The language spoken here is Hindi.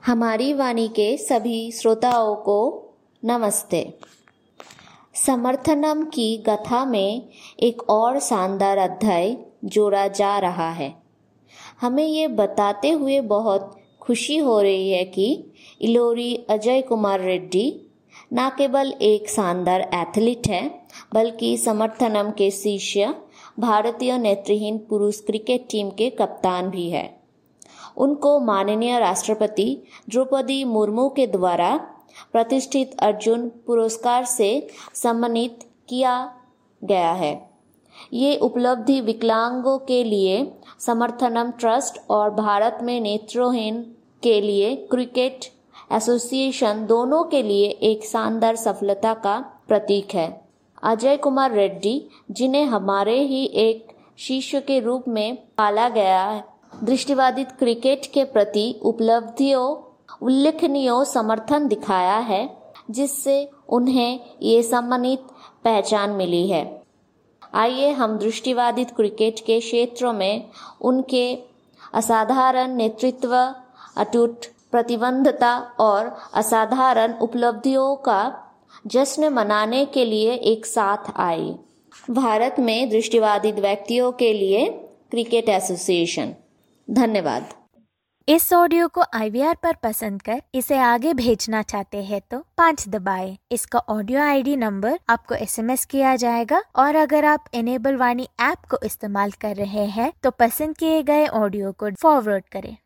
हमारी वाणी के सभी श्रोताओं को नमस्ते। समर्थनम की गाथा में एक और शानदार अध्याय जोड़ा जा रहा है। हमें ये बताते हुए बहुत खुशी हो रही है कि इलोरी अजय कुमार रेड्डी न केवल एक शानदार एथलीट है, बल्कि समर्थनम के शिष्य भारतीय नेत्रहीन पुरुष क्रिकेट टीम के कप्तान भी है। उनको माननीय राष्ट्रपति द्रौपदी मुर्मू के द्वारा प्रतिष्ठित अर्जुन पुरस्कार से सम्मानित किया गया है। ये उपलब्धि विकलांगों के लिए समर्थनम ट्रस्ट और भारत में नेत्रहीन के लिए क्रिकेट एसोसिएशन दोनों के लिए एक शानदार सफलता का प्रतीक है। अजय कुमार रेड्डी, जिन्हें हमारे ही एक शिष्य के रूप में पाला गया है, दृष्टिबाधित क्रिकेट के प्रति उपलब्धियों उल्लेखनीय समर्थन दिखाया है, जिससे उन्हें ये सम्मानित पहचान मिली है। आइए हम दृष्टिबाधित क्रिकेट के क्षेत्र में उनके असाधारण नेतृत्व, अटूट प्रतिबद्धता और असाधारण उपलब्धियों का जश्न मनाने के लिए एक साथ आए। भारत में दृष्टिबाधित व्यक्तियों के लिए क्रिकेट एसोसिएशन। धन्यवाद। इस ऑडियो को IVR पर पसंद कर इसे आगे भेजना चाहते हैं तो 5 दबाएं। इसका ऑडियो ID नंबर आपको SMS किया जाएगा और अगर आप इनेबल वाणी ऐप को इस्तेमाल कर रहे हैं तो पसंद किए गए ऑडियो को फॉरवर्ड करें।